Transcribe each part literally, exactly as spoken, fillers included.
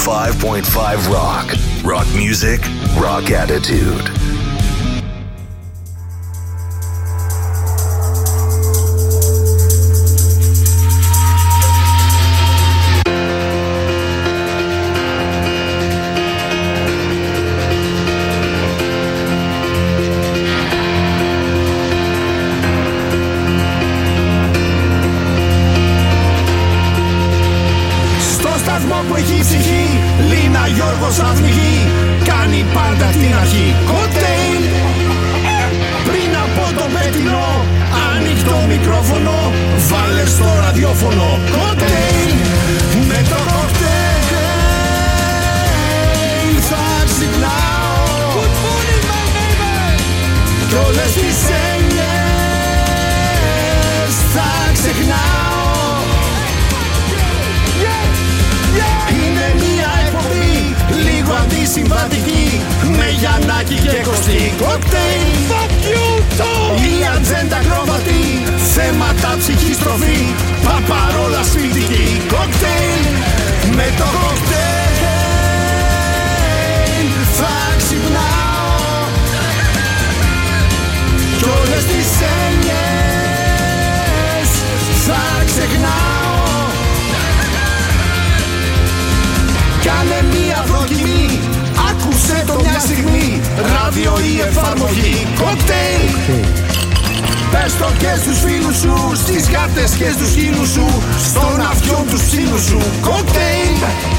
five point five Rock. Rock music, rock attitude. Που έχει ψυχή, Λίνα Γιώργος αυνηγή, κάνει πάντα την αρχή. Κοκτέιλ, πριν από το πέτεινο, ανοιχτό μικρόφωνο, βάλε στο ραδιόφωνο. Κοκτέιλ, με το κοκτέιλ θα ξυπνάω. Good morning my neighbor. Κι όλες τις έννοιες θα ξεχνάω. Είναι μια εκπομπή λίγο αντισυμβατική, με Γιαννάκη και Κωστή. Κοκτέιλ, fuck you too. Η ατζέντα κρόβατη, θέματα ψυχής τροφή, παπαρόλα σπιτική. Κοκτέιλ, με το κοκτέιλ θα ξυπνάω. Κι όλες τις έννοιες θα ξεχνάω. Κάνε μία δοκιμή, άκουσε το μια στιγμή, ράδιο ή εφαρμογή. Κοκτέιλ, πες το και στους φίλους σου, στις γάτες και στους χείλους σου, στον αυτιόν τους ψήλους σου. Κοκτέιλ,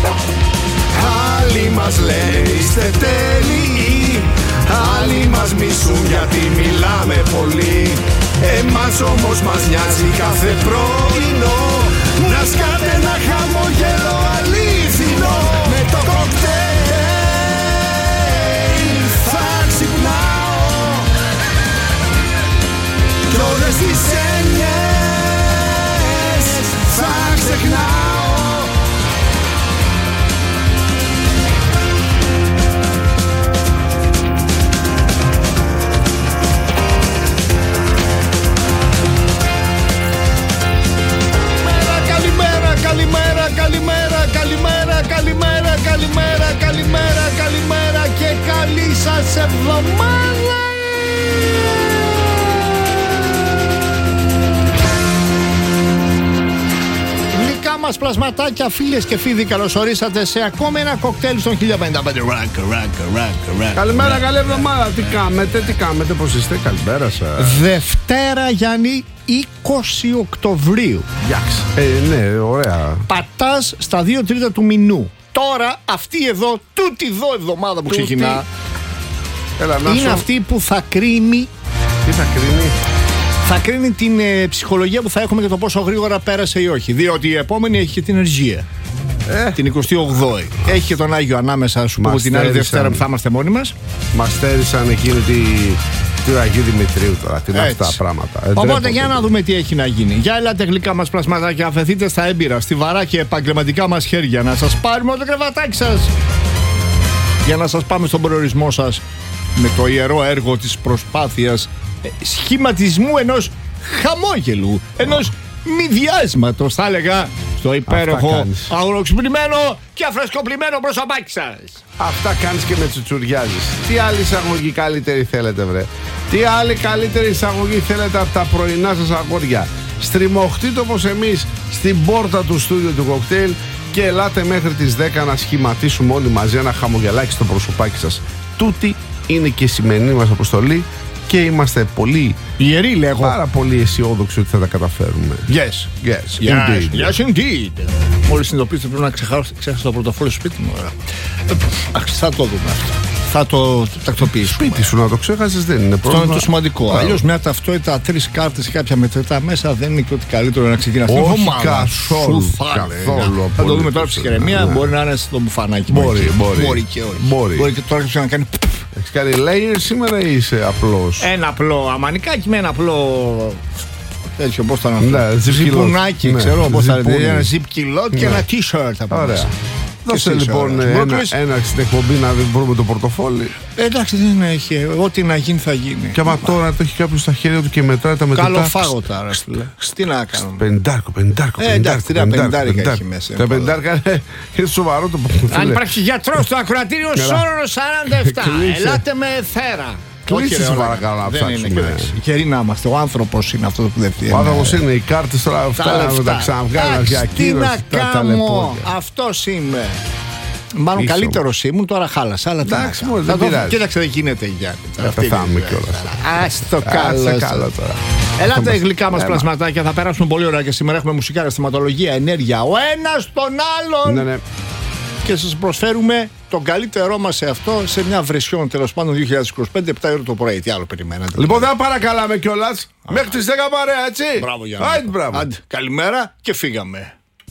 άλλοι μας λένε είστε τέλειοι, άλλοι μας μισούν γιατί μιλάμε πολύ. Εμάς όμως μας νοιάζει κάθε πρωινό να σκάτε ένα χαμόγελο αλήθινο. Με το κοκτέιλ θα ξυπνάω. Κι όλες τις έννοιες θα ξεχνάω. Καλημέρα, καλημέρα, καλημέρα, καλημέρα, καλημέρα, καλημέρα, καλημέρα και καλή σας εβδομάδα. Γλυκά μας πλασματάκια, φίλες και φίλοι, καλώς ορίσατε σε ακόμα ένα κοκτέιλ στον χίλια πενήντα πέντε. Rock, rock, rock, rock. Καλημέρα, καλή εβδομάδα. Τι κάνετε, τι κάνετε, πώς είστε, καλημέρα σας. Δευτέρα, Γιάννη, είκοσι Οκτωβρίου. Γιάξ. Ε, ναι, ωραία. Πατάς στα δύο τρίτα του μηνού. Τώρα αυτή εδώ, τούτη εδώ εβδομάδα που Τούτη. ξεκινά, Έλα, να είναι σου... αυτή που θα κρίνει. Τι θα κρίνει? Θα κρίνει την ε, ψυχολογία που θα έχουμε και το πόσο γρήγορα πέρασε ή όχι. Διότι η επόμενη έχει και την Εργία. Ε. Την εικοστή ογδόη. Έχει και τον Άγιο ανάμεσα, σου πω την άλλη στέρισαν. Δευτέρα που θα είμαστε μόνοι μας. Μας στέρισαν εκείνη τη... του Αγίου Δημητρίου τώρα. Τι είναι αυτά τα πράγματα. Ε, Οπότε για να δούμε τι έχει να γίνει. Για ελάτε γλυκά μας πλασματάκια, αφαιθείτε στα έμπειρα, στιβαρά και επαγγελματικά μας χέρια, να σας πάρουμε το κρεβατάκι σας. Για να σας πάμε στον προορισμό σας με το ιερό έργο της προσπάθειας ε, σχηματισμού ενός χαμόγελου, ενός μηδιάσματος, θα έλεγα, στο υπέροχο, αγροξυπνημένο και αφρεσκοπλημένο προσωπάκι σας. Αυτά κάνεις και με τσουτσουριάζεις. Τι άλλη εισαγωγή καλύτερη θέλετε, βρε? Τι άλλη καλύτερη εισαγωγή θέλετε από τα πρωινά σας αγόρια? Στριμωχτείτε όπως εμείς στην πόρτα του στούντιο του κοκτέιλ και ελάτε μέχρι τις δέκα να σχηματίσουμε όλοι μαζί ένα χαμογελάκι στο προσωπάκι σας. Τούτη είναι και η σημερινή μας αποστολή και είμαστε πολύ ιεροί, λέγω. Πάρα πολύ αισιόδοξοι ότι θα τα καταφέρουμε. Yes, Yes, yes, indeed. yes, indeed. Μόλις συνειδητοποιήσετε πρέπει να ξεχάσω, ξέχασα το πορτοφόλι στο σπίτι μου. Ε, θα το δούμε αυτό. Θα το τακτοποιήσουμε. Σπίτι σου να το ξέχασες δεν είναι πρόβλημα. Αυτό είναι το σημαντικό. Αλλιώς μια ταυτότητα, τρεις κάρτες και κάποια μετρητά μέσα δεν είναι και ότι καλύτερο να ξεκινάς. Όχι καθόλου. Καθόλου. Θα το δούμε τώρα ψυχραιμία. Μπορεί να είναι στο μπουφανάκι. Μπορεί, μπορεί. Μπορεί και όχι. Μπορεί. Μπορεί και τώρα κάποιος να κάνει. Έχεις κάνει layer σήμερα ή είσαι απλός? Ένα απλό αμανικάκι με ένα απλό. Έτσι, πώς θα Ναι, αναφέρω. Ζιπουνάκι, ναι, ξέρω πώς θα ζιπούνι. είναι. Ένα ζιπ κιλότ και Ναι. ένα t-shirt από Ωραία. μέσα. Δώσε λοιπόν ένα, ένα στην εκπομπή να βρούμε το πορτοφόλι. Ε, εντάξει, δεν έχει. Ό,τι να γίνει θα γίνει. Και άμα τώρα το έχει κάποιο στα χέρια του και μετράει τα μετρητά. Καλό φάγο τώρα. Τι να κάνουμε. Πεντάρκο, πεντάρκο. Ε, εντάξει, τρία πεντάρικα έχει μέσα. Τα πεντάρικα είναι σοβαρό το πορτοφόλι. Αν υπάρχει γιατρό στο ακροατήριο Σόρονο σαράντα επτά, ελάτε με θέρα. Κλείστε σε παρακαλώ να ψάξουμε. Καιροί να είμαστε. Ο άνθρωπος είναι αυτό που δεν φτιάχνει. Ο άνθρωπος είναι οι κάρτες τώρα αυτά να τα ξαναβγάλουν για ακύρωση. Τι να κάνω, αυτός είμαι. Μάλλον καλύτερος ήμουν, τώρα χάλασα. Αλλά εντάξει, μόνο δεν πειράζει. Κοίταξε, δεν γίνεται Γιάννη. Θα πεθάνουμε κιόλας. Ας το καλό τώρα. Ελάτε γλυκά μας πλασματάκια, θα περάσουμε πολύ ωραία και σήμερα έχουμε μουσικά, αισθηματολογία, ενέργεια. Ο ένας τον άλλον. Και σας προσφέρουμε τον καλύτερό μας σε αυτό σε μια βρεσιόν τέλος πάντων δύο χιλιάδες είκοσι πέντε, επτά ώρα το πρωί. Τι άλλο περιμένατε. Λοιπόν, δεν παρακαλάμε κιόλας. Μέχρι τις δέκα παρέα, έτσι. Μπράβο, Γιάννη. Άιντε, μπράβο. Άντε, καλημέρα και φύγαμε.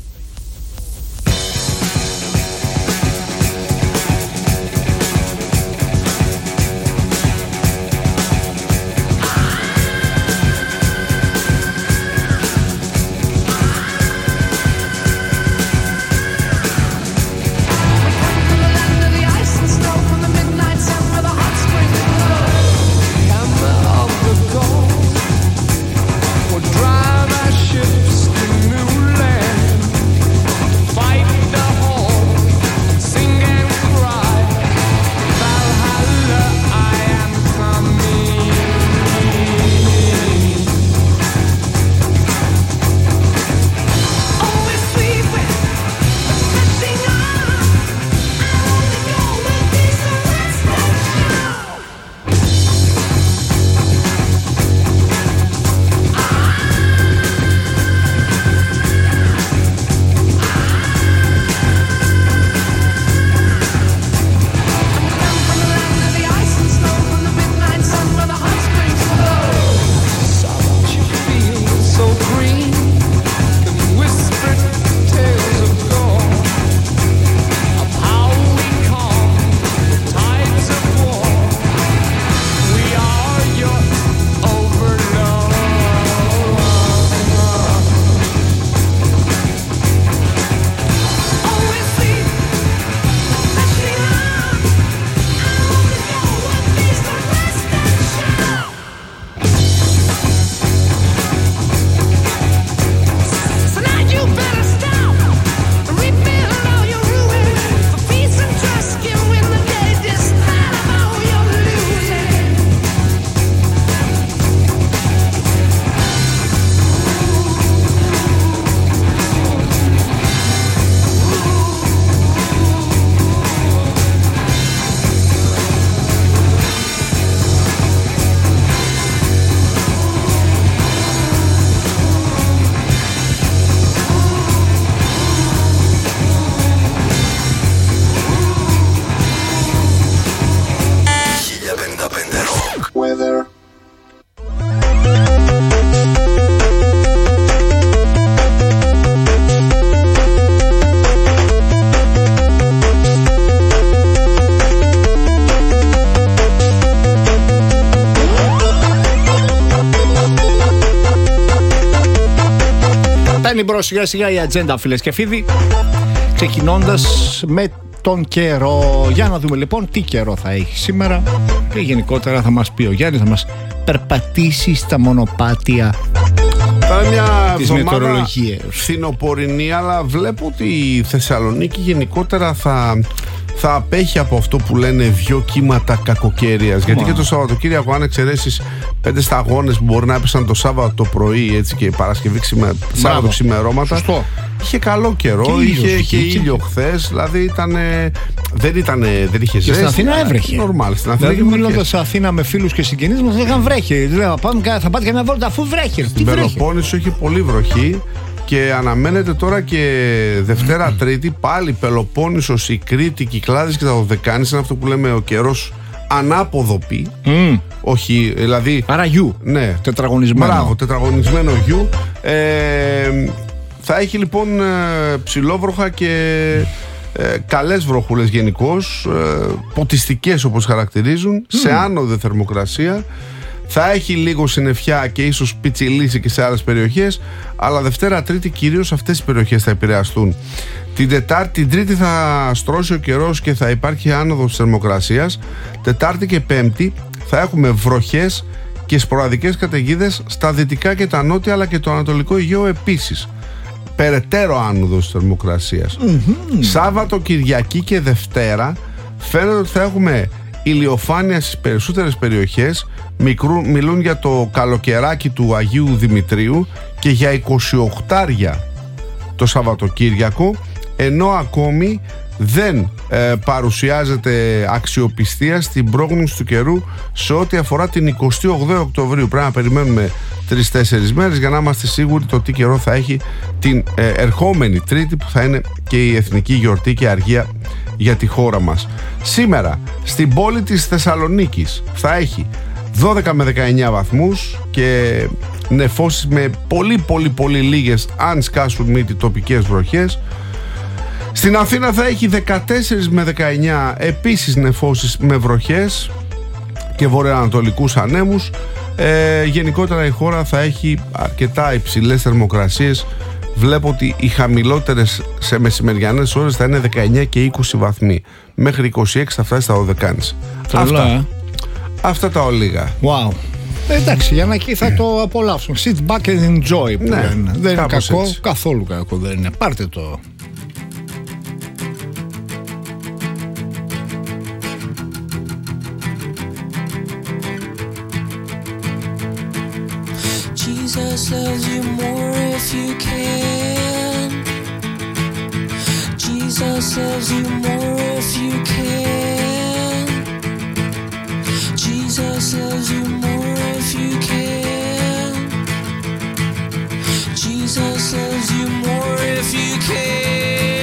Μπαίνει μπρος σιγά σιγά η ατζέντα, φίλες και φίλοι, ξεκινώντας με τον καιρό. Για να δούμε λοιπόν τι καιρό θα έχει σήμερα και γενικότερα θα μας πει ο Γιάννης, θα μας περπατήσει στα μονοπάτια Τώρα μια της μετεωρολογίας. Φθινοπορεινή, αλλά βλέπω ότι η Θεσσαλονίκη γενικότερα θα, θα απέχει από αυτό που λένε δυο κύματα κακοκαιρίας. Γιατί και το Σαββατοκύριακο, αν εξαιρέσεις πέντε σταγόνες που μπορεί να έπεσαν το Σάββατο το πρωί, έτσι, και Παρασκευή ξημε... Σάββατο ξημερώματα, σωστό. Είχε καλό καιρό, και είχε, είχε, είχε ήλιο χθες, δηλαδή ήτανε, δεν, ήτανε, δεν είχε ζέστη. Στην Αθήνα έβρεχε. Νορμάλ, στην Αθήνα. Δηλαδή, μιλώντας σε Αθήνα με φίλους και συγγενείς μας, λέγαν βρέχει. Δηλαδή, θα πάτε καμιά βόλτα αφού βρέχει. Στην Πελοπόννησο είχε πολύ βροχή και αναμένεται τώρα και Δευτέρα Τρίτη πάλι Πελοπόννησος, η Κρήτη, Κυκλάδες και τα Δωδεκάνησα, είναι αυτό που λέμε ο καιρός ανάποδο πι. Mm. Όχι, δηλαδή. Άρα γιου. Ναι. Τετραγωνισμένο. Μπράβο, τετραγωνισμένο γιου. Ε, θα έχει λοιπόν ψηλόβροχα και ε, καλές βροχούλες γενικώς, ε, ποτιστικές όπως χαρακτηρίζουν, mm. σε άνοδο θερμοκρασία. Θα έχει λίγο συννεφιά και ίσως πιτσιλίσει και σε άλλες περιοχές, αλλά Δευτέρα Τρίτη κυρίως αυτές οι περιοχές θα επηρεαστούν. Την Τετάρτη, την Τρίτη θα στρώσει ο καιρός και θα υπάρχει άνοδος της θερμοκρασίας. Τετάρτη και Πέμπτη θα έχουμε βροχές και σποραδικές καταιγίδες στα δυτικά και τα νότια, αλλά και το ανατολικό Αιγαίο επίσης. Περαιτέρω άνοδος της θερμοκρασίας. Mm-hmm. Σάββατο, Κυριακή και Δευτέρα φαίνεται ότι θα έχουμε ηλιοφάνεια στις περισσότερες περιοχές. Μικρού, μιλούν για το καλοκαιράκι του Αγίου Δημητρίου και για εικοσιοκτάρια το Σαββατοκύριακο, ενώ ακόμη δεν ε, παρουσιάζεται αξιοπιστία στην πρόγνωση του καιρού σε ό,τι αφορά την εικοστή όγδοη Οκτωβρίου. Πρέπει να περιμένουμε τρεις τέσσερις μέρες για να είμαστε σίγουροι το τι καιρό θα έχει την ε, ερχόμενη Τρίτη, που θα είναι και η εθνική γιορτή και αργία για τη χώρα μας. Σήμερα στην πόλη της Θεσσαλονίκης θα έχει δώδεκα με δεκαεννιά βαθμούς και νεφώσεις με πολύ πολύ πολύ λίγες, αν σκάσουν μύτη, τοπικές βροχές. Στην Αθήνα θα έχει δεκατέσσερα με δεκαεννιά επίσης νεφώσεις με βροχές και βορειοανατολικούς ανέμους. ε, Γενικότερα η χώρα θα έχει αρκετά υψηλές θερμοκρασίες. Βλέπω ότι οι χαμηλότερες σε μεσημεριανές ώρες θα είναι δεκαεννιά και είκοσι βαθμοί. Μέχρι είκοσι έξι θα φτάσει στα Οδεκάνης. Αυτά, ε. αυτά τα ολίγα. Wow. Εντάξει, για να εκεί θα το απολαύσουμε. Sit back and enjoy. Που ναι, είναι. Δεν είναι κακό, έτσι. Καθόλου κακό δεν είναι. Πάρτε το. Jesus loves you more if you can. Jesus loves you more if you can. Jesus loves you more if you can. Jesus loves you more if you can.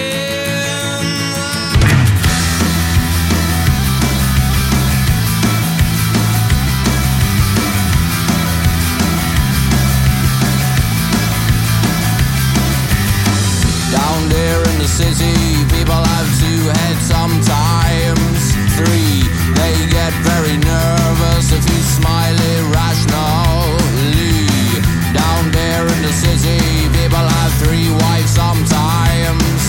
Down there in the city, people have two heads sometimes. Three, they get very nervous if you smile irrationally. Down there in the city, people have three wives sometimes.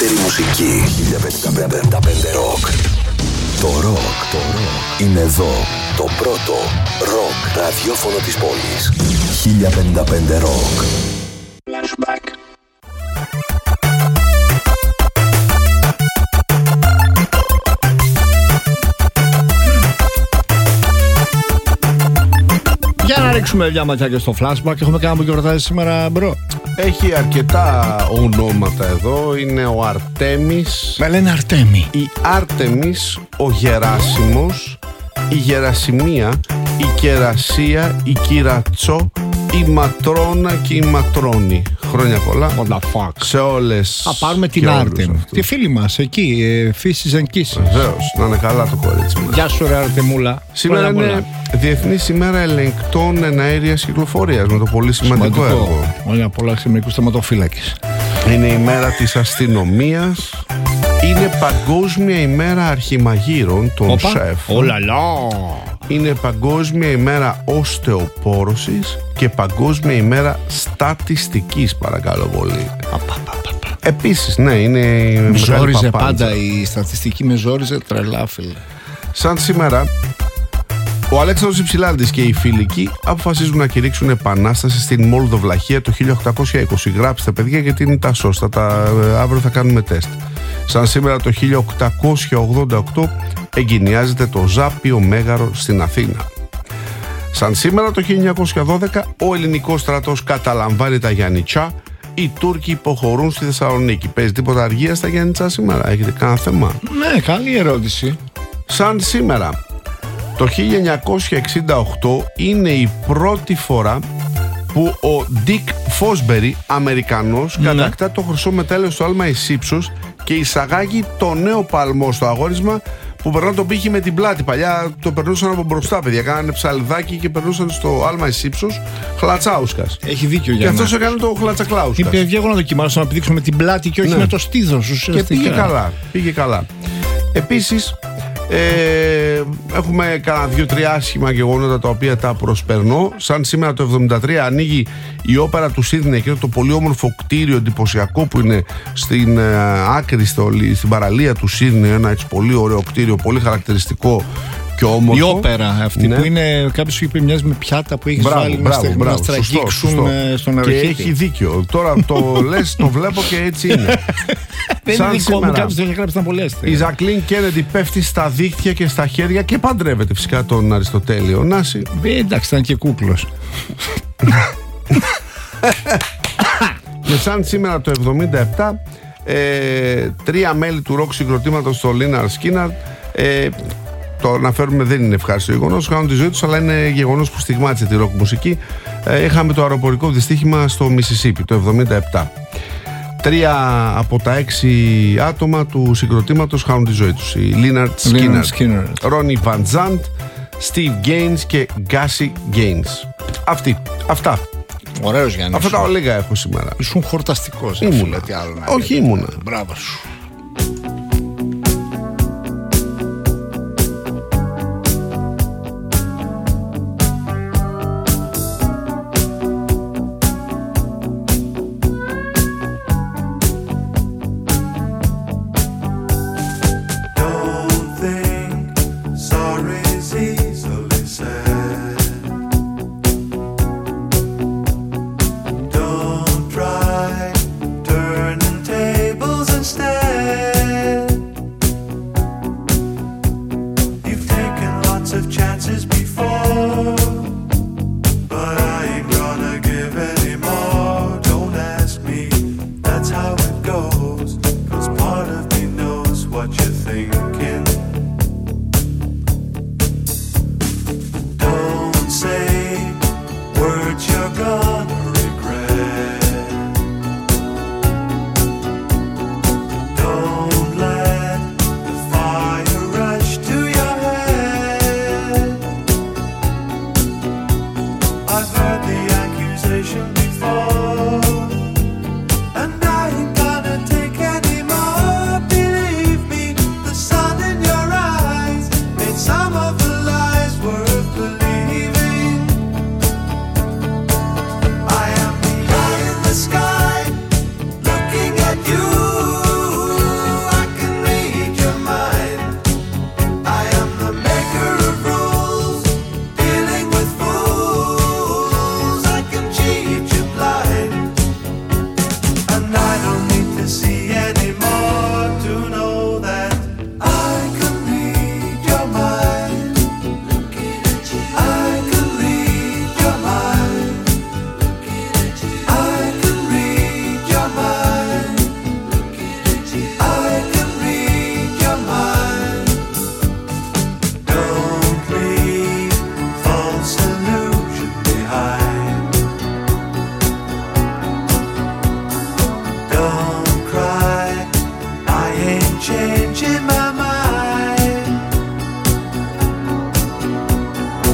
καλύτερη μουσική. χίλια πεντακόσια πενήντα πέντε Rock. Το ροκ, το ροκ είναι εδώ. Το πρώτο ροκ ραδιόφωνο της πόλης. χίλια πενήντα πέντε Rock. Flashback. Για να ρίξουμε μια ματιά και στο flashback. Έχουμε κάνει που γιορτάζει σήμερα, μπρο. Έχει αρκετά ονόματα εδώ. Είναι ο Αρτέμις. Με λένε Αρτέμι. Η Άρτεμις, ο Γεράσιμος, η Γερασιμία, η Κερασία, η Κυρατσό, η Ματρώνα και η Ματρώνη. Χρόνια πολλά. What the fuck. Σε όλες. Θα πάρουμε την Άρτεμ. Τη φίλη μας εκεί, Φύσης and Kisses. Βεβαίως, να είναι καλά το κορίτσι μας. Γεια σου ρε Αρτεμούλα. Σήμερα είναι πολλά. Διεθνής ημέρα ελεγκτών εναέριας κυκλοφορίας, με το πολύ σημαντικό, σημαντικό. έργο. Όλα πολλά σε μερικούς θεματοφύλακες. Είναι η μέρα της αστυνομίας. Είναι παγκόσμια ημέρα αρχιμαγείρων των Οπα. σεφ. Ολαλά. Είναι παγκόσμια ημέρα οστεοπόρωσης και παγκόσμια ημέρα στατιστικής, παρακαλώ πολύ. Επίσης, ναι, είναι η Μου μεγάλη ζόριζε παπάντζα. πάντα η στατιστική, με ζόριζε τρελά, φίλε. Σαν σήμερα, ο Αλέξανδρος Υψηλάντης και οι Φιλικοί αποφασίζουν να κηρύξουν επανάσταση στην Μολδοβλαχία το χίλια οκτακόσια είκοσι. Γράψτε, παιδιά, γιατί είναι τα σώστα. Τα, αύριο θα κάνουμε τεστ. Σαν σήμερα το χίλια οκτακόσια ογδόντα οκτώ εγκαινιάζεται το Ζάπιο Μέγαρο στην Αθήνα. Σαν σήμερα το χίλια εννιακόσια δώδεκα ο ελληνικός στρατός καταλαμβάνει τα Γιαννιτσά. Οι Τούρκοι υποχωρούν στη Θεσσαλονίκη. Παίζει τίποτα αργία στα Γιαννιτσά σήμερα? Έχετε κανένα θέμα? Ναι, καλή ερώτηση. Σαν σήμερα το χίλια εννιακόσια εξήντα οκτώ είναι η πρώτη φορά που ο Ντίκ Φόσμπερι, Αμερικανός, ναι, κατακτά το χρυσό μετάλλιο στο άλμα εις ύψος και εισαγάγει το νέο παλμό στο αγόρισμα που περνά τον πύχη με την πλάτη. Παλιά το περνούσαν από μπροστά, παιδιά. Κάνανε ψαλιδάκι και περνούσαν στο άλμα εις ύψος χλατσάουσκας. Έχει δίκιο για Και να... αυτός έκανε το χλατσακλάουσκας. Είπε, βγαίνω να δοκιμάσω να πηδήξω με την πλάτη και όχι, ναι, με το στήθος ουσιαστικά. Και πήγε καλά. Πήγε καλά. Επίσης, Ε, έχουμε κάνα δύο-τρία άσχημα γεγονότα τα οποία τα προσπερνώ. Σαν σήμερα το εβδομήντα τρία ανοίγει η όπερα του Σίδνεϊ, και το πολύ όμορφο κτίριο εντυπωσιακό που είναι στην ε, άκρη στο, στην παραλία του Σίδνεϊ. Ένα έτσι πολύ ωραίο κτίριο, πολύ χαρακτηριστικό και όμορφο. Η όπερα αυτή, ναι, που είναι, κάποιος είπε, μοιάζει με πιάτα που έχεις βάλει μπράβο, να, μπράβο, να στραγγίξουν στον αεροχήτη. Και έχει δίκιο. Τώρα το λες, το βλέπω και έτσι είναι. Δεν είναι δικό μου, κάποιος το έχει γράψει να πολύ. Η Ζακλίν Κέννεντι πέφτει στα δίχτυα και στα χέρια και παντρεύεται φυσικά τον Αριστοτέλη Ωνάση. Ε, εντάξει, ήταν και κούκλος. Και σαν σήμερα το εβδομήντα επτά, ε, τρία μέλη του ροκ συγκροτήματος, το Λίναρ Σκίναρ, ε, το αναφέρουμε, δεν είναι ευχάριστο γεγονός, κάνουν τη ζωή τους, αλλά είναι γεγονός που στιγμάτισε τη ροκ μουσική. Ε, είχαμε το αεροπορικό δυστύχημα στο Μισισίπι το εβδομήντα επτά. Τρία από τα έξι άτομα του συγκροτήματος χάνουν τη ζωή τους. Η Λίναρτ Σκίναρ, Ρόνι Βαν Ζαντ, Στίβ Γκέινς και Γκάσι Γκέινς. Αυτοί, αυτά. Ωραίος Γιάννης. Αυτά τα ολίγα έχω σήμερα. Ήσουν χορταστικός. Ήμουνα. Όχι ήμουνα. Μπράβο σου. Don't try turning tables instead.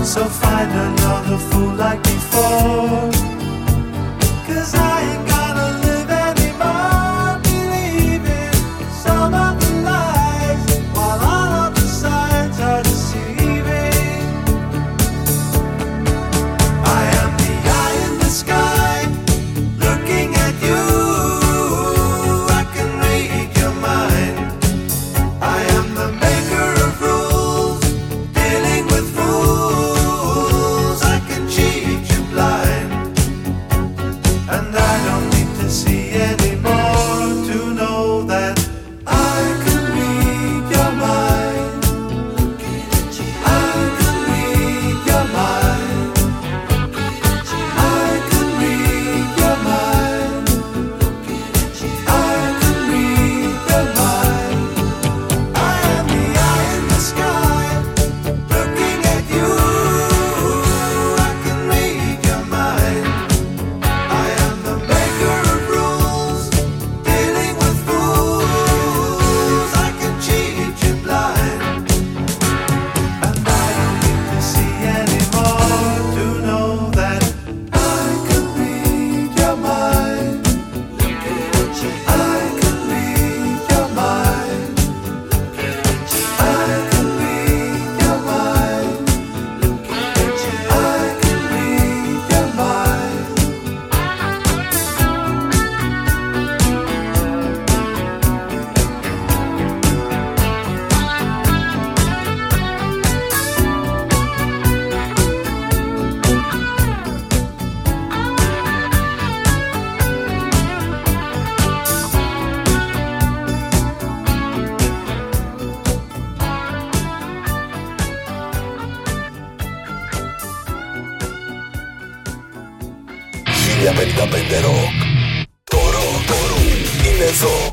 So find another fool like before, 'cause I ain't gonna live anymore believing some of the lies, while all of the signs are deceiving. I am the eye in the sky, looking at you. I can read your mind. I am the maker of rules, dealing with fools. I can cheat you blind, and I don't need to see anymore to know that I can read your mind. I can read your mind. I can read your mind. I can read your mind. I am the eye in the sky, looking at you. I can read your mind. I am the maker of rules, dealing with fools. I can cheat you blind, and I don't need to see anymore to know that I can read your mind. I can read your mind. I can read your mind. I can read your mind. χίλια πενήντα πέντε Rock. Το ροκ, το ροκ είναι εδώ.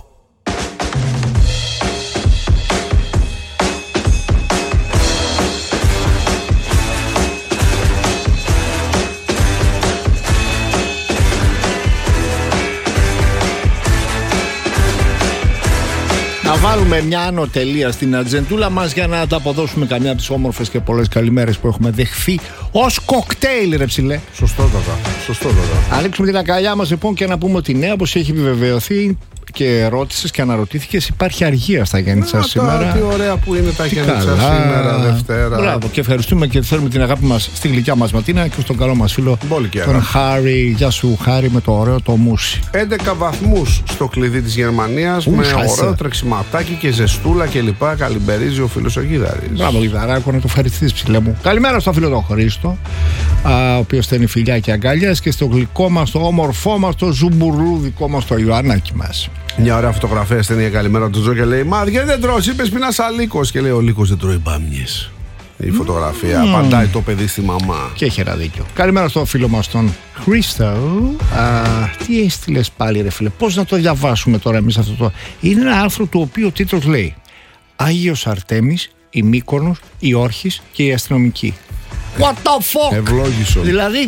Να βάλουμε μια άνω τελεία στην ατζεντούλα μας για να τα αποδώσουμε καμιά από τις όμορφες και πολλές καλημέρες που έχουμε δεχθεί ως κοκτέιλ, ρε ψηλέ. Σωστότατα. Σωστότατα. Ανοίξουμε την αγκαλιά μας λοιπόν και να πούμε ότι ναι, όπως έχει επιβεβαιωθεί και ρώτησες και αναρωτήθηκες, υπάρχει αργία στα Γιάννητσα σήμερα. Τι ωραία που είναι τα Γιάννητσα σήμερα, Δευτέρα. Μπράβο, και ευχαριστούμε και θέλουμε την αγάπη μας στη γλυκιά μας Ματίνα και στον καλό μας φίλο τον Χάρη. Γεια σου Χάρη, με το ωραίο το μουσι. έντεκα βαθμούς στο κλειδί της Γερμανίας, με ωραίο τρεξιματάκι και ζεστούλα κλπ. Καλυμπερίζει ο φίλος ο Γίδαρης. Μπράβο Γιδαράκο, να το ευχαριστήσεις ψηλέ μου. Καλημέρα στο φίλο τον Χρήστο, ο οποίος στέλνει φιλιά και αγκάλιας, και στο γλυκό μας, το όμορφό μας, το ζουμπουρλού δικό μας, το Ιωαννάκι μας. Μια ωραία φωτογραφία στέλνει καλημέρα του Τζο και λέει: Μα γιατί δεν τρως, είπες πεινάς αλίκος. Και λέει: Ο λύκος δεν τρώει μπάμιες. Η φωτογραφία mm. απαντάει το παιδί στη μαμά. Και έχει ένα δίκιο. Καλημέρα στο φίλο μας τον Χρήστο. Α, τι έστειλες πάλι, ρε φίλε? Πώς να το διαβάσουμε τώρα εμείς αυτό το? Είναι ένα άρθρο του οποίου ο τίτλος λέει Άγιος Αρτέμις, η Μύκονος, η Όρχης και η αστυνομική. What the fuck? Ευλόγησον. Δηλαδή.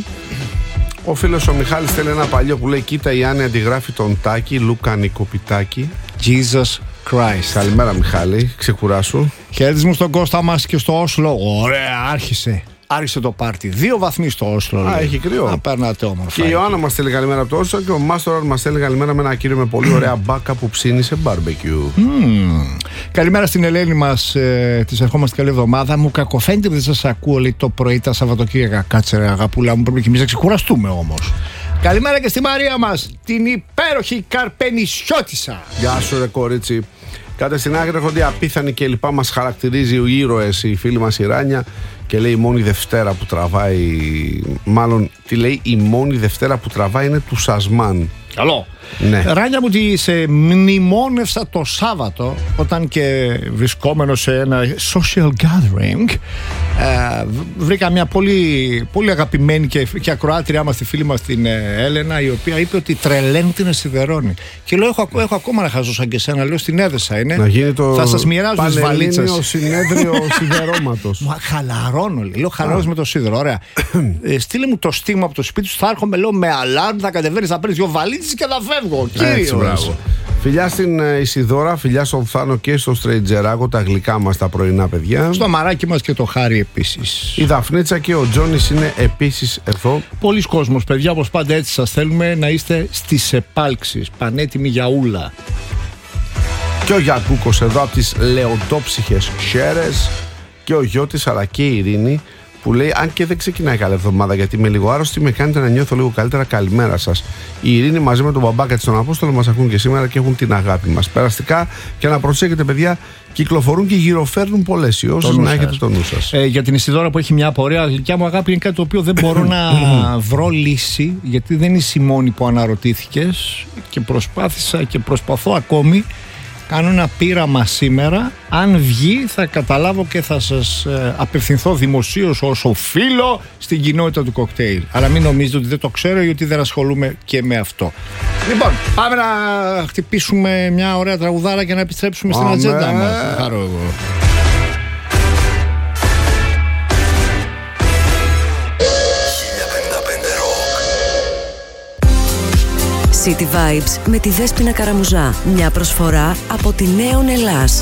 Ο φίλος ο Μιχάλης θέλει ένα παλιό που λέει: Κοίτα, η Άννη αντιγράφει τον Τάκη, Λούκα Νικοπιτάκη. Jesus Christ. Καλημέρα Μιχάλη, ξεκουράσου. Χαιρετισμού στον Κώστα μας και στο Όσλο. Ωραία, άρχισε. Άρχισε το πάρτι. Δύο βαθμοί στο Όσλο. Α, έχει κρύο. Να περνάτε όμορφα. Και η Ιωάννα μας στέλνει καλημέρα από το Όσλο και ο Μάστορας μας στέλνει καλημέρα με ένα κύριο με πολύ ωραία μπάκα που ψήνει σε μπάρμπεκιου. Mm. Καλημέρα στην Ελένη μας. Ε, της ερχόμαστε καλή εβδομάδα. Μου κακοφαίνεται που δεν σας ακούω, λέει, το πρωί τα Σαββατοκύριακα. Κάτσε ρε αγαπούλα μου, πρέπει και εμείς να ξεκουραστούμε όμως. Καλημέρα και στη Μαρία μας, την υπέροχη Καρπενισιώτισσα. Γεια σου ρε κορίτσι. Κάτε στην άκρη έρχονται απίθανοι και λοιπά. Μας χαρακτηρίζει ο ήρωες, η φίλη μας η Ράνια, και λέει: Η μόνη Δευτέρα που τραβάει. Μάλλον, τι λέει, η μόνη Δευτέρα που τραβάει είναι του Σασμάν. Καλό. Ναι. Ράνια μου, τη σε μνημόνευσα το Σάββατο, όταν και βρισκόμενο σε ένα social gathering, ε, βρήκα μια πολύ, πολύ αγαπημένη και, και ακροάτριά μας, τη φίλη μας την ε, Έλενα, η οποία είπε ότι τρελαίνεται να σιδερώνει. Και λέω: Έχω, έχω ακόμα να χαζώ σαν και εσένα. Λέω: Στην Έδεσα είναι. Να γίνει το θα σας μοιράζω τις βαλίτσες. Πανελλήνιο συνέδριο σιδερώματος. Μα χαλαρώνω, λέει. Λέω: Χαλαρώνω με το σίδερο. Ωραία. ε, στείλε μου το στίγμα από το σπίτι σου. Θα έρχομαι, λέω, με αλάρμ, θα κατεβαίνεις, θα παίρνεις δύο βαλίτσες και θα φεύγω. Κύριος. Φιλιά στην ε, Ισιδώρα, φιλιά στον Φθάνο και στο Στρέιτζεράκο, τα γλυκά μας τα πρωινά παιδιά. Στο μαράκι μας και το Χάρη επίσης. Η Δαφνίτσα και ο Τζόνις είναι επίσης εδώ. Πολλοί κόσμος, παιδιά, όπως πάντα έτσι σας θέλουμε να είστε στις επάλξεις, πανέτοιμοι για ούλα. Και ο Γιακούκος εδώ από τις λεοντόψυχες Σέρες. Και ο Γιώτης αλλά και η Ειρήνη που λέει: αν και δεν ξεκινάει καλή εβδομάδα γιατί είμαι λίγο άρρωστη, με κάνετε να νιώθω λίγο καλύτερα. Καλημέρα σας. Η Ειρήνη μαζί με τον μπαμπάκα της τον Απόστολο μας ακούν και σήμερα και έχουν την αγάπη μας. Περαστικά και να προσέχετε, παιδιά, κυκλοφορούν και γυροφέρνουν πολλές ιώσεις. Να έχετε το νου σας. Ε, για την Ισιδώρα που έχει μια απορία, γλυκιά μου αγάπη, είναι κάτι το οποίο δεν μπορώ να βρω λύση, γιατί δεν είσαι η μόνη που αναρωτήθηκες και προσπάθησα και προσπαθώ ακόμη. Κάνω ένα πείραμα σήμερα. Αν βγει θα καταλάβω και θα σας ε, απευθυνθώ δημοσίως ως φίλο στην κοινότητα του κοκτέιλ. Αλλά μην νομίζετε ότι δεν το ξέρω ή ότι δεν ασχολούμαι και με αυτό. Λοιπόν, πάμε να χτυπήσουμε μια ωραία τραγουδάρα και να επιστρέψουμε στην ατζέντα μας. Χαρώ εγώ. City Vibes με τη Δέσποινα Καραμουζά. Μια προσφορά από τη Νέον Ελλάς.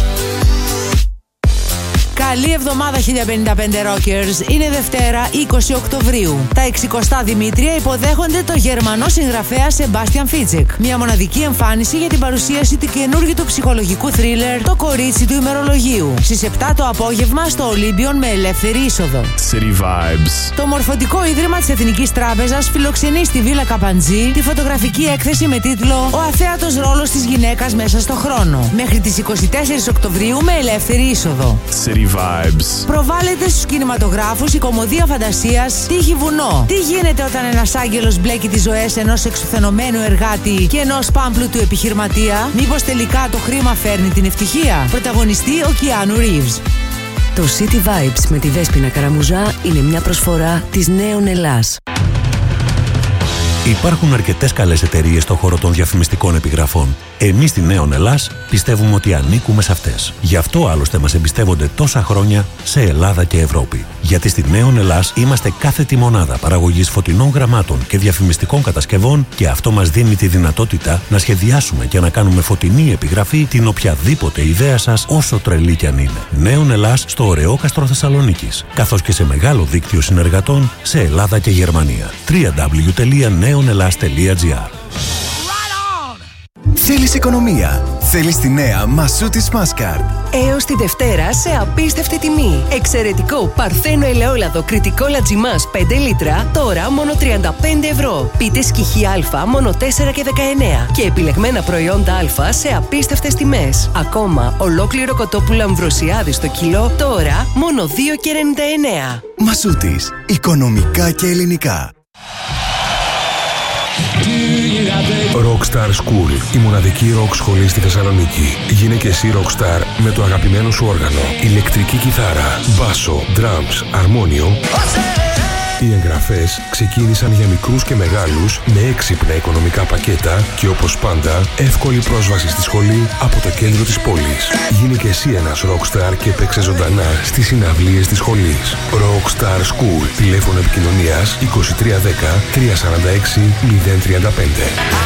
Καλή εβδομάδα χίλια πενήντα πέντε Rockers. Είναι Δευτέρα είκοσι Οκτωβρίου. Τα εξηκοστά Δημήτρια υποδέχονται το Γερμανό συγγραφέα Σεμπάστιαν Φίτσεκ. Μια μοναδική εμφάνιση για την παρουσίαση του καινούργιου του ψυχολογικού θρίλερ Το κορίτσι του ημερολογίου. Στις επτά το απόγευμα στο Ολύμπιον με ελεύθερη είσοδο. City Vibes. Το Μορφωτικό Ίδρυμα της Εθνικής Τράπεζας φιλοξενεί στη Βίλα Καπαντζή τη φωτογραφική έκθεση με τίτλο Ο αθέατος ρόλος της γυναίκας μέσα στο χρόνο. Μέχρι τις είκοσι τέσσερις Οκτωβρίου με ελεύθερη είσοδο. City Vibes. Προβάλλεται στους κινηματογράφους η κωμωδία φαντασίας Τύχη βουνό. Τι γίνεται όταν ένας άγγελος μπλέκει τις ζωές ενός εξουθενωμένου εργάτη και ενός πάμπλουτου επιχειρηματία? Μήπως τελικά το χρήμα φέρνει την ευτυχία? Πρωταγωνιστεί ο Κιάνου Ρίβς. Το City Vibes με τη Δέσποινα Καραμουζά είναι μια προσφορά της Νέον Ελλάς. Υπάρχουν αρκετές καλές εταιρείες στον χώρο των διαφημιστικών επιγραφών. Εμείς στη Νέον Ελλάς πιστεύουμε ότι ανήκουμε σε αυτές. Γι' αυτό άλλωστε μας εμπιστεύονται τόσα χρόνια σε Ελλάδα και Ευρώπη. Γιατί στη Νέον Ελλάς είμαστε κάθετη μονάδα παραγωγής φωτεινών γραμμάτων και διαφημιστικών κατασκευών και αυτό μας δίνει τη δυνατότητα να σχεδιάσουμε και να κάνουμε φωτεινή επιγραφή την οποιαδήποτε ιδέα σας, όσο τρελή κι αν είναι. Νέον Ελλάς στο Ωρεόκαστρο Θεσσαλονίκης, καθώς και σε μεγάλο δίκτυο συνεργατών σε Ελλάδα και Γερμανία. double-u double-u double-u τελεία νέον ελλάς τελεία τζι άρ. Θέλεις οικονομία? Θέλεις τη νέα Μασούτης Mastercard. Έως τη Δευτέρα σε απίστευτη τιμή. Εξαιρετικό παρθένο ελαιόλαδο κριτικό λατζιμάς πέντε λίτρα, τώρα μόνο τριάντα πέντε ευρώ. Πίτε σκυχή Α μόνο τέσσερα και δεκαεννέα. Και επιλεγμένα προϊόντα Α σε απίστευτες τιμές. Ακόμα ολόκληρο κοτόπουλο αμβροσιάδη στο κιλό, τώρα μόνο δύο και ενενήντα εννέα. Μασούτης. Οικονομικά και ελληνικά. Rockstar School, η μοναδική rock σχολή στη Θεσσαλονίκη. Γίνε και εσύ rockstar με το αγαπημένο σου όργανο, ηλεκτρική κιθάρα, μπάσο, drums, αρμόνιο. Οι εγγραφές ξεκίνησαν για μικρούς και μεγάλους με έξυπνα οικονομικά πακέτα και όπως πάντα εύκολη πρόσβαση στη σχολή από το κέντρο της πόλης. Γίνε και εσύ ένας rockstar και παίξε ζωντανά στις συναυλίες της σχολής. Rockstar School, τηλέφωνο επικοινωνίας είκοσι τρία δέκα τριακόσια σαράντα έξι μηδέν τριάντα πέντε.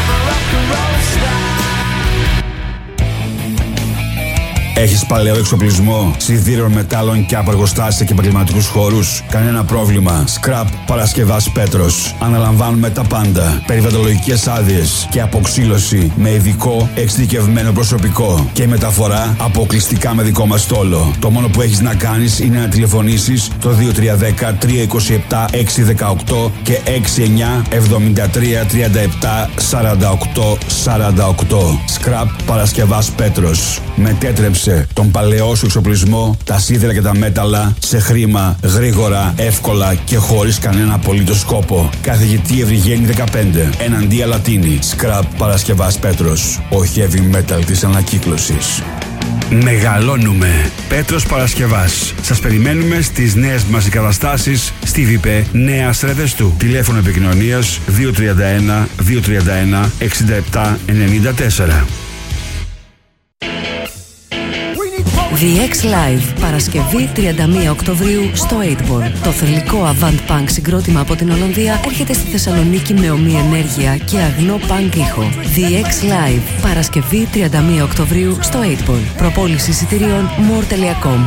Έχεις παλαιό εξοπλισμό, σιδήρων, μετάλλων και από εργοστάσια και επαγγελματικούς χώρους? Κανένα πρόβλημα. Scrap Παρασκευάς Πέτρος. Αναλαμβάνουμε τα πάντα. Περιβαλλοντολογικές άδειες και αποξύλωση με ειδικό εξειδικευμένο προσωπικό. Και μεταφορά αποκλειστικά με δικό μας στόλο. Το μόνο που έχεις να κάνεις είναι να τηλεφωνήσεις το δύο τρία ένα μηδέν τρία δύο επτά έξι ένα οκτώ και έξι εννιά εβδομήντα τρία τριάντα επτά σαράντα οκτώ σαράντα οκτώ. Scrap Παρασκευάς Πέτρος. Μετέτρεψε τον παλαιό σου εξοπλισμό, τα σίδερα και τα μέταλλα σε χρήμα, γρήγορα, εύκολα και χωρίς κανένα απολύτως σκόπο. Καθηγητή Ευρυγένη δεκαπέντε, εναντία Λατίνη. Scrap Παρασκευάς Πέτρος. Ο heavy metal της ανακύκλωσης. Μεγαλώνουμε. Πέτρος Παρασκευάς. Σας περιμένουμε στις νέες μας εγκαταστάσεις στη ΒΙΠΕ Νέα Στρεβεστού. Τηλέφωνο επικοινωνίας δύο τρία ένα δύο τρία ένα έξι επτά εννιά τέσσερα. The X Live, Παρασκευή τριάντα μία Οκτωβρίου στο οκτώ Ball. Το θρυλικό Avant Punk συγκρότημα από την Ολλανδία έρχεται στη Θεσσαλονίκη με ομή ενέργεια και αγνό punk ήχο. The X Live, Παρασκευή τριάντα μία Οκτωβρίου στο οκτώ Ball. Προπόληση εισιτηρίων more τελεία com.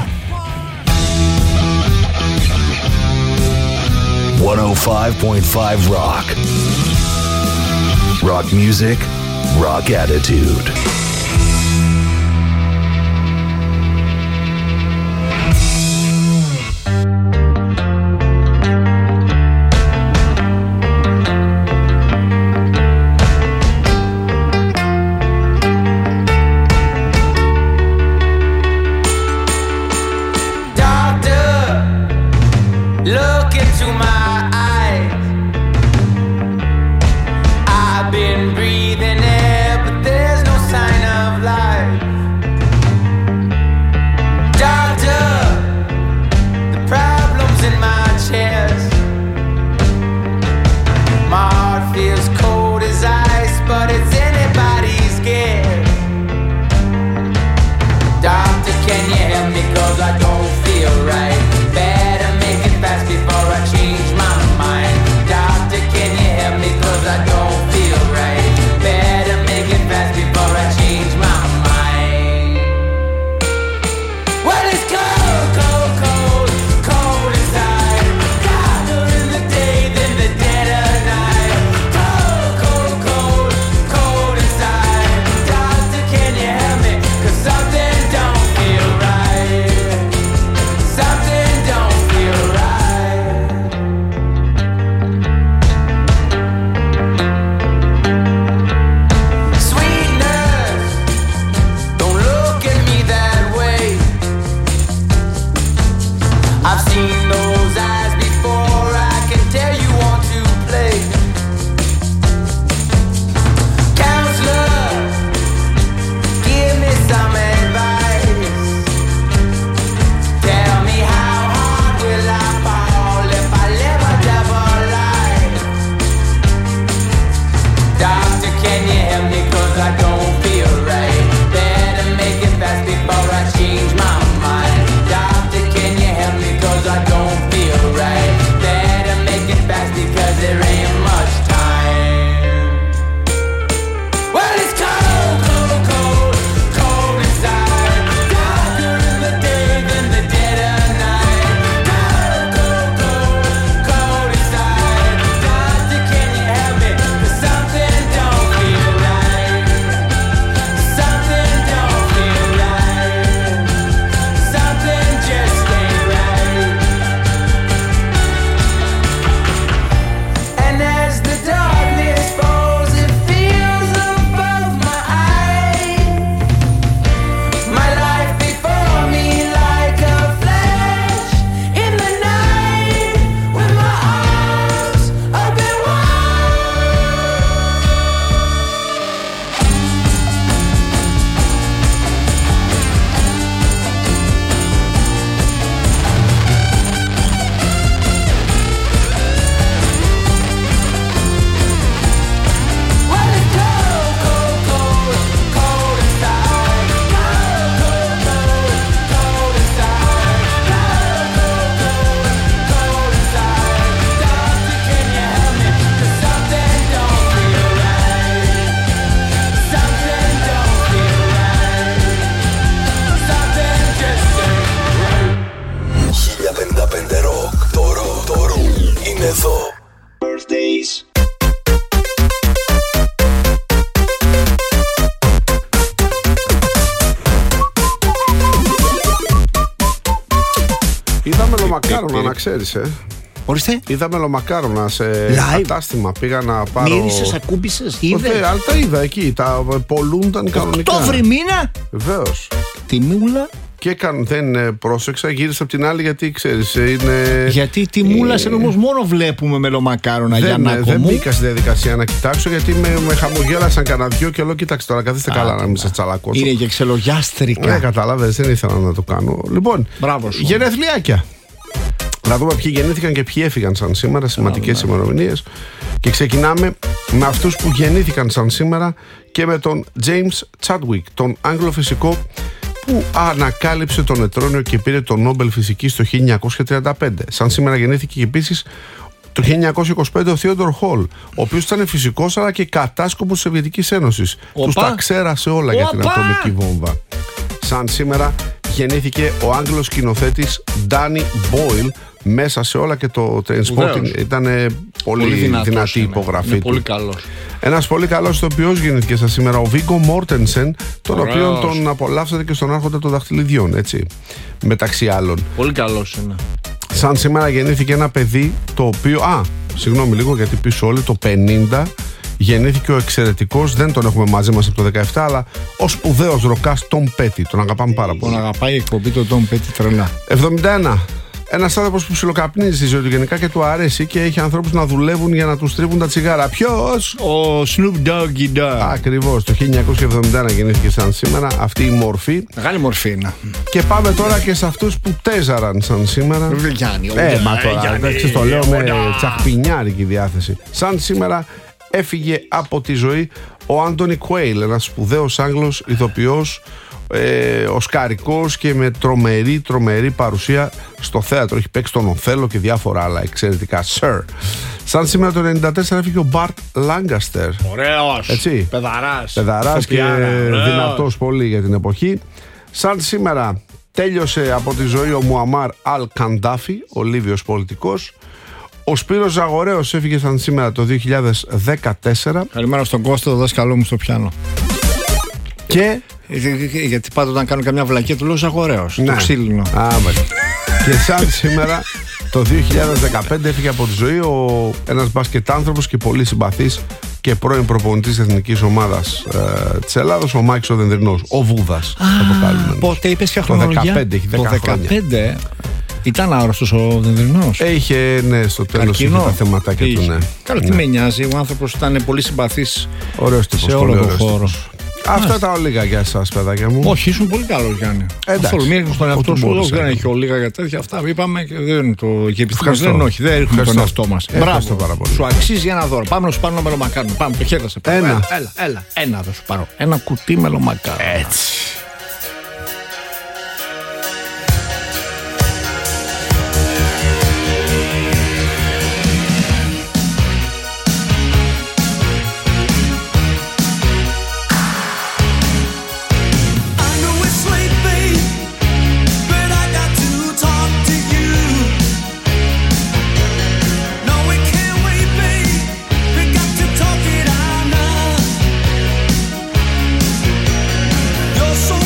εκατόν πέντε κόμμα πέντε Rock. Rock music, rock attitude. μελομακάρονα, να ξέρεις, ε. Ορίστε. Είδα μελομακάρονα σε Live. κατάστημα. Πήγα να πάρω. Μύρισες, ακούμπησες, είδες? Όχι, αλλά τα είδα εκεί. Τα πολλούνταν κανονικά. Οκτώβρη μήνα. Βεβαίως. Τιμούλα. Και έκαν, δεν ε, πρόσεξα, γύρισα από την άλλη γιατί ξέρεις, είναι. Γιατί τιμούλα ε... όμως μόνο βλέπουμε μελομακάρονα για να Δεν μπήκα στη διαδικασία να κοιτάξω γιατί με, με χαμογέλασαν κανένα δυο και λέω: κοίταξε τώρα, καθίστε Α, καλά να μην σας τσαλακώσω. Είναι και ξελογιάστρικα. Ναι, κατάλαβες, δεν ήθελα να το κάνω. Λοιπόν, γενεθλιάκια. Να δούμε ποιοι γεννήθηκαν και ποιοι έφυγαν σαν σήμερα, σημαντικές ημερομηνίες. Και ξεκινάμε με αυτούς που γεννήθηκαν σαν σήμερα και με τον James Chadwick, τον Άγγλο φυσικό που ανακάλυψε το νετρόνιο και πήρε το Νόμπελ Φυσικής το χίλια εννιακόσια τριάντα πέντε. Σαν σήμερα γεννήθηκε επίσης το χίλια εννιακόσια είκοσι πέντε ο Θείοντορ Χολ, ο οποίος ήταν φυσικός αλλά και κατάσκοπος της Σοβιετικής Ένωσης. Τους τα ξέρασε όλα Οπα. για την ατομική βόμβα. Σαν σήμερα γεννήθηκε ο Άγγλος σκηνοθέτης Danny Boyle. Μέσα σε όλα και το Trainspotting ήταν πολύ, πολύ δυνατή η υπογραφή είναι του. Πολύ καλός. Ένας πολύ καλός ηθοποιός γεννήθηκε σαν σήμερα, ο Βίγκο Μόρτενσεν, τον Ωραίος. οποίο τον απολαύσατε και στον Άρχοντα των Δαχτυλιδιών, έτσι, μεταξύ άλλων. Πολύ καλός είναι. Σαν σήμερα γεννήθηκε ένα παιδί το οποίο, α, συγγνώμη λίγο γιατί πίσω όλοι, το πενήντα γεννήθηκε ο εξαιρετικός, δεν τον έχουμε μαζί μας από το δεκαεπτά, αλλά ο σπουδαίος ροκάς Tom Petty. Τον αγαπάμε πάρα πολύ. Τον αγαπάει η εκπομπή το Tom Petty τρελά. εβδομήντα ένα. Ένας άνθρωπος που ψιλοκαπνίζει στη ζωή του γενικά και του αρέσει και έχει ανθρώπους να δουλεύουν για να του τρίβουν τα τσιγάρα. Ποιος? Ο Snoop Doggy Dogg. Ακριβώς. Το χίλια εννιακόσια εβδομήντα ένα γεννήθηκε σαν σήμερα αυτή η μορφή. Μεγάλη μορφή είναι. Και πάμε τώρα και σε αυτούς που τέζαραν σαν σήμερα. Γιάννη, ε, μα τώρα, εντάξει, το λέω με τσαχπινιάρικη διάθεση. Σαν σήμερα έφυγε από τη ζωή ο Άντονι Κουέιλ, ένας σπουδαίος Άγγλος ηθοποιός, Ε, οσκαρικός και με τρομερή τρομερή παρουσία στο θέατρο. Έχει παίξει τον Οθέλο και διάφορα άλλα εξαιρετικά. Sir. Σαν σήμερα το ενενήντα τέσσερα έφυγε ο Μπαρτ Λάγκαστερ. Ωραίος. Έτσι. Παιδαράς. Παιδαράς και δυνατός πολύ για την εποχή. Σαν σήμερα τέλειωσε από τη ζωή ο Μουαμάρ Αλ Καντάφι, ο Λίβιος πολιτικός. Ο Σπύρος Ζαγορέος έφυγε σαν σήμερα το δύο χιλιάδες δεκατέσσερα. Καλημέρα στον Κώστα, το δάσκαλό μου στο πιάνο. Και γιατί πάντα όταν κάνω καμιά βλακία του λέω Ζαγορέος, ναι. το ξύλινο. Α, και σαν σήμερα το δύο χιλιάδες δεκαπέντε έφυγε από τη ζωή ο, ένας μπασκετάνθρωπος και πολύ συμπαθής και πρώην προπονητής εθνικής ομάδας ε, της Ελλάδος, ο Μάκης ο Δενδρινός, ο Βούδας. Α, πότε είπες ποια χρονολογία? Το δεκαπέντε, έχει δέκα το δεκαπέντε ήταν άρρωστος ο Δενδρινός. Είχε, ναι, στο τέλος είχε τα θεματάκια του, ναι. Καλά, τι ναι. με νοιάζει, ο άνθρωπος ήταν πολύ συμπαθής. Ωραίος τύπος, σε όλο τον χώρο. Αυτά τα ολίγα για εσάς, παιδάκια μου. Όχι, ήσουν πολύ καλό, Γιάννη. Εντάξει. Μην ρίχνεις τον εαυτό σου. Δεν έχει ολίγα για τέτοια. Αυτά είπαμε και δεν είναι το. Και επιστήμες δεν είναι, όχι. Δεν ρίχνουμε τον εαυτό μας. Μπράβο, πάρα πολύ. Σου αξίζει ένα δώρο. Πάμε να σου πάρω ένα μελομακάρονο. Πάμε, το χέδασε. Ένα. Έλα, έλα, έλα. Ένα θα σου πάρω. Ένα κουτί μελομακάρονο. Έτσι. So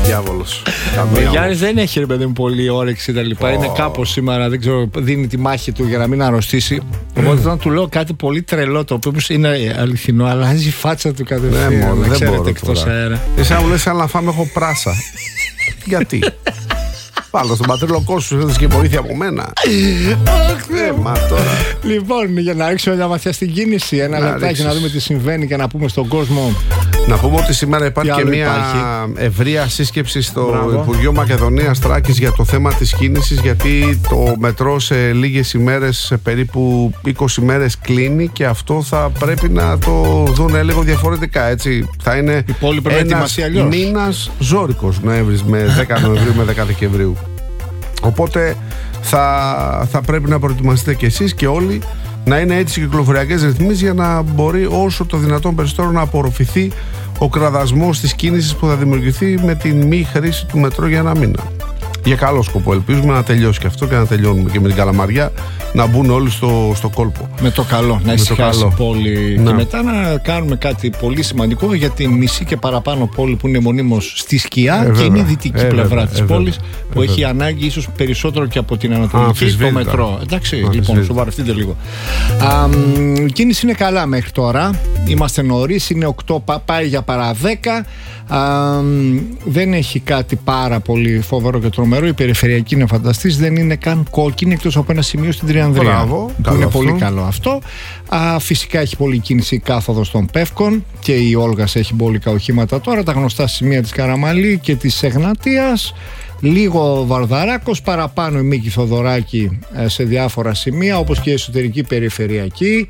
Διάβολος. Ο Γιάννης δεν έχει, ρε παιδί μου, πολύ όρεξη τα λοιπά. Oh. Είναι κάπως σήμερα, δεν ξέρω, δίνει τη μάχη του για να μην αρρωστήσει. Οπότε όταν του λέω κάτι πολύ τρελό, το οποίο είναι αληθινό, αλλάζει η φάτσα του κατευθείαν. Ναι, μόνο, δεν μπορώ εκτός αέρα. Εσύ μου λες, σαν να φάμε έχω πράσα. Γιατί? Πάλι στον πατρίλοκό σου, έδωσε και βοήθεια από μένα. Ε, μα τώρα. Λοιπόν, για να ρίξουμε μια ματιά στην κίνηση, ένα λεπτάκι να δούμε τι συμβαίνει και να πούμε στον κόσμο. Να πούμε ότι σήμερα υπάρχει και μια υπάρχει. ευρεία σύσκεψη στο Μπράβο. Υπουργείο Μακεδονίας Θράκης για το θέμα της κίνησης, γιατί το μετρό σε λίγες ημέρες, σε περίπου είκοσι μέρες κλείνει και αυτό θα πρέπει να το δουν λίγο διαφορετικά, έτσι. Θα είναι ένας μήνας ζώρικος, Νοέμβρης με δέκα Νοεμβρίου με δέκα Δεκεμβρίου. Οπότε θα, θα πρέπει να προετοιμαστείτε κι εσείς και όλοι να είναι έτσι κυκλοφοριακές ρυθμίσεις για να μπορεί όσο το δυνατόν περισσότερο να απορροφηθεί ο κραδασμός της κίνησης που θα δημιουργηθεί με την μη χρήση του μετρό για ένα μήνα. Για καλό σκοπό ελπίζουμε να τελειώσει και αυτό και να τελειώνουμε και με την Καλαμαριά, να μπουν όλοι στο, στο κόλπο. Με το καλό, να ησυχάσει η πόλη. Και μετά να κάνουμε κάτι πολύ σημαντικό για τη μισή και παραπάνω πόλη που είναι μονίμως στη σκιά ε, και είναι η δυτική ε, πλευρά ε, της ε, πόλης ε, που ε, έχει ε, ανάγκη ίσως περισσότερο και από την ανατολική στο μετρό. Εντάξει, Α, λοιπόν, σοβαρευτείτε λίγο. Α, η κίνηση είναι καλά μέχρι τώρα. Είμαστε νωρίς, είναι οκτώ, πάει για παρά δέκα. Α, δεν έχει κάτι πάρα πολύ φοβερό και τρομερό. Η περιφερειακή είναι φανταστής, δεν είναι καν κόκκινη εκτός από ένα σημείο στην Τριανδρία. Μπράβο, που είναι αυτό. Πολύ καλό αυτό. Α, φυσικά έχει πολλή κίνηση κάθοδος των Πεύκων και η Όλγας έχει μπόλικα οχήματα τώρα. Τα γνωστά σημεία της Καραμαλή και της Εγνατίας. Λίγο Βαρδαράκος, παραπάνω η Μίκη Θοδωράκη σε διάφορα σημεία, όπως και η εσωτερική περιφερειακή.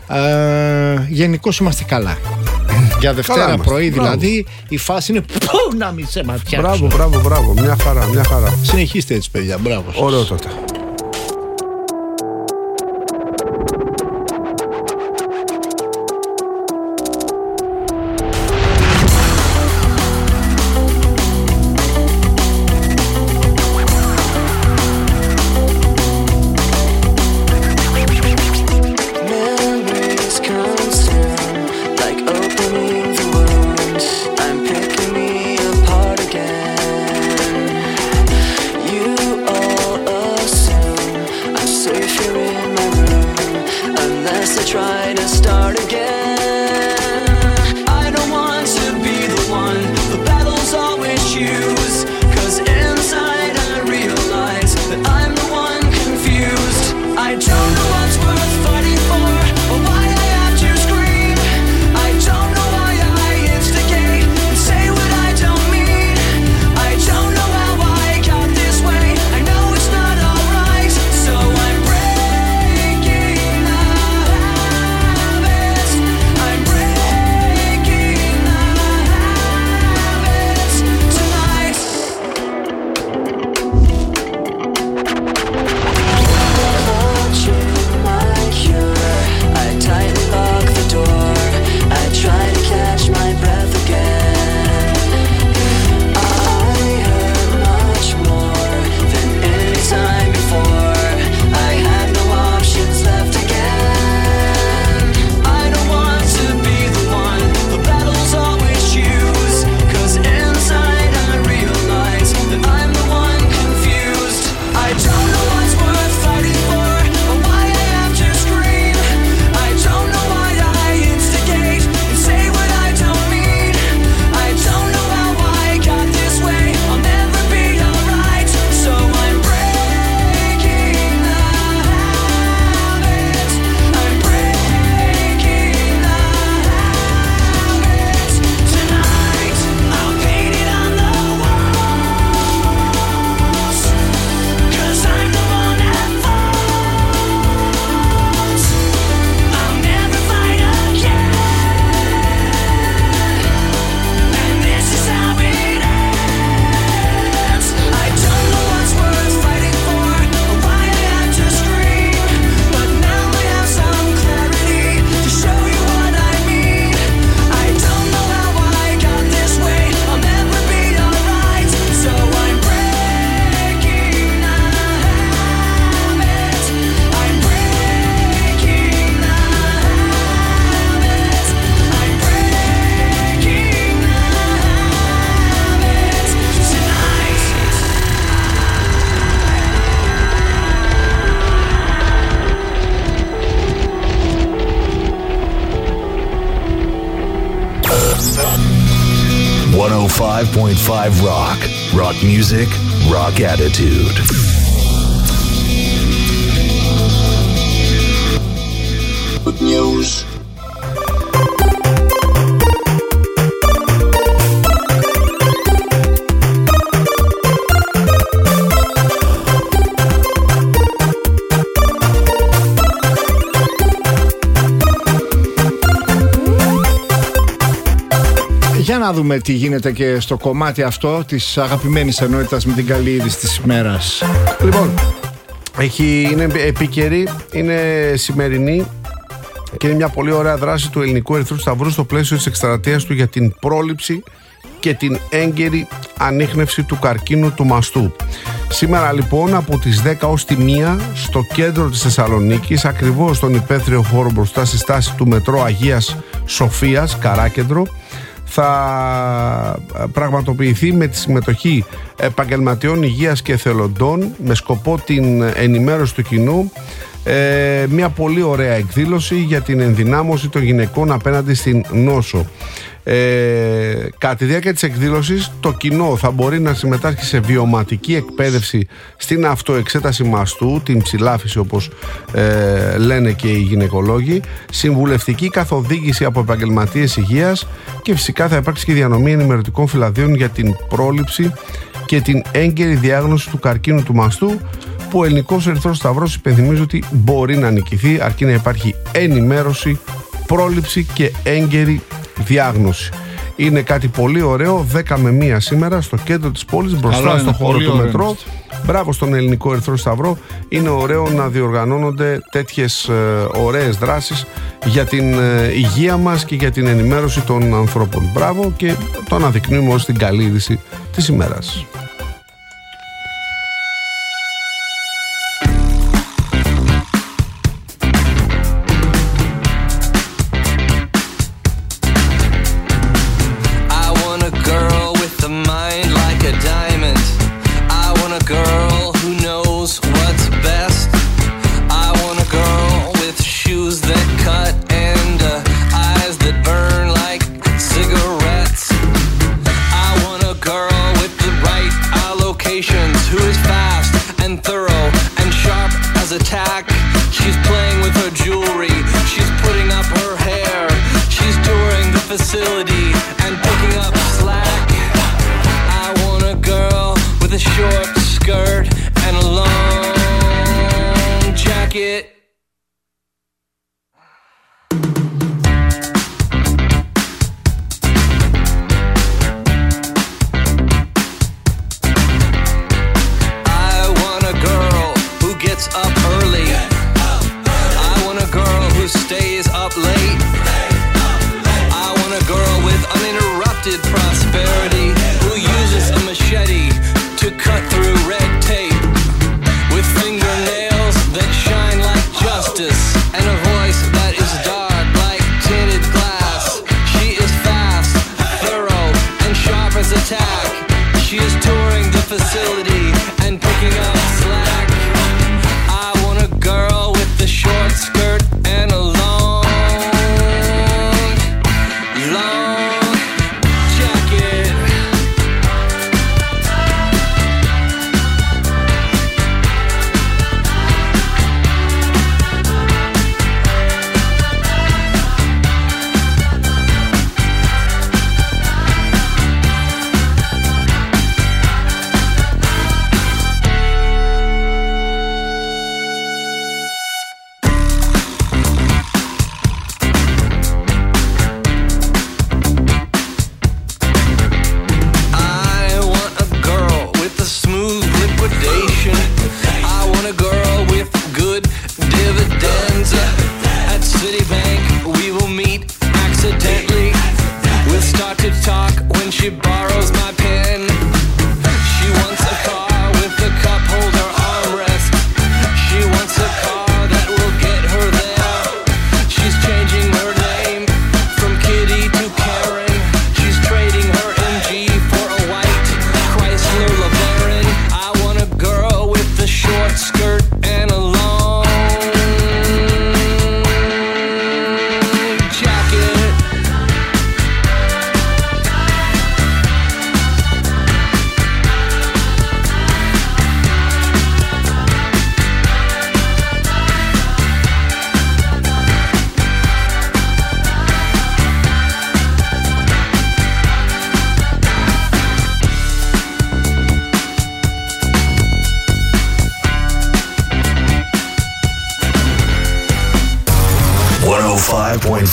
Ε, γενικώς είμαστε καλά. Για Δευτέρα πρωί δηλαδή η φάση είναι πού να μην σε ματιάξω. Μπράβο, μπράβο, μπράβο, μια χαρά, μια χαρά. Συνεχίστε έτσι παιδιά, μπράβο σας. Ωραίο τότε. You owe us εκατόν πέντε κόμμα πέντε Rock. Rock music, rock attitude. Good news. Για να δούμε τι γίνεται και στο κομμάτι αυτό της αγαπημένης ενότητας με την καλή είδηση της ημέρας. Λοιπόν, έχει, είναι επίκαιρη, είναι σημερινή και είναι μια πολύ ωραία δράση του Ελληνικού Ερυθρού Σταυρού στο πλαίσιο της εκστρατείας του για την πρόληψη και την έγκαιρη ανίχνευση του καρκίνου του μαστού. Σήμερα λοιπόν από τις δέκα ως τη μία στο κέντρο της Θεσσαλονίκης, ακριβώς στον υπαίθριο χώρο μπροστά στη στάση του μετρό Αγίας Σοφίας, Καράκεντρο, θα πραγματοποιηθεί με τη συμμετοχή επαγγελματιών υγείας και εθελοντών με σκοπό την ενημέρωση του κοινού ε, μια πολύ ωραία εκδήλωση για την ενδυνάμωση των γυναικών απέναντι στην νόσο. Ε, κατά τη διάρκεια της εκδήλωσης το κοινό θα μπορεί να συμμετάσχει σε βιωματική εκπαίδευση στην αυτοεξέταση μαστού, την ψηλάφιση όπως ε, λένε και οι γυναικολόγοι, συμβουλευτική καθοδήγηση από επαγγελματίες υγείας και φυσικά θα υπάρξει και διανομή ενημερωτικών φυλαδίων για την πρόληψη και την έγκαιρη διάγνωση του καρκίνου του μαστού, που ο Ελληνικός Ερυθρός Σταυρός υπενθυμίζει ότι μπορεί να νικηθεί αρκεί να υπάρχει ενημέρωση, πρόληψη και έγκαιρη διάγνωση. Είναι κάτι πολύ ωραίο, δέκα με μία σήμερα στο κέντρο της πόλης, μπροστά στο χώρο του μετρό. Μπράβο στον Ελληνικό Ερυθρό Σταυρό. Είναι ωραίο να διοργανώνονται τέτοιες ε, ωραίες δράσεις για την ε, υγεία μας και για την ενημέρωση των ανθρώπων. Μπράβο, και το αναδεικνύουμε ως την καλή είδηση της ημέρας.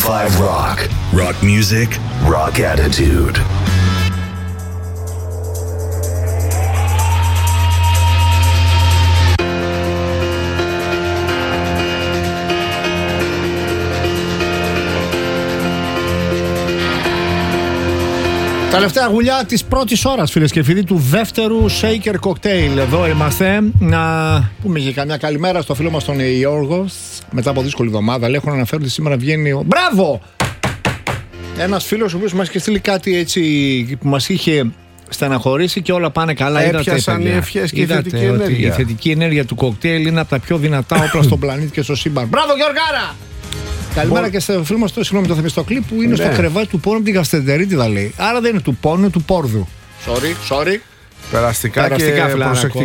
five Rock. Rock music, rock attitude. Τα τελευταία γουλιά της πρώτης ώρας, φίλες και φίλοι, του δεύτερου Shaker Cocktail. Εδώ είμαστε. Να πούμε και καμιά καλημέρα στο φίλο μας τον Ιώργο. Μετά από δύσκολη εβδομάδα, λέει, έχω να αναφέρω ότι σήμερα βγαίνει ο... Μπράβο! Ένας φίλος ο οποίος μας είχε στείλει κάτι έτσι που μας είχε στεναχωρήσει και όλα πάνε καλά. Έπιασαν οι ευχές και η θετική ενέργεια. Η θετική ενέργεια του κοκτέιλ είναι από τα πιο δυνατά όπλα στον πλανήτη και στο σύμπαν. Μπράβο, Γιώργαρα! Καλημέρα Μπο... και στο φίλο μας, συγγνώμη, το Θεμιστοκλή που είναι ναι. στο κρεβάτι του πόνου από την Γαστεντερίτιδα, λέει. Άρα δεν είναι του πόνου, είναι του πόρδου. Sorry, sorry. Περαστικά, Περαστικά και προσεκτικά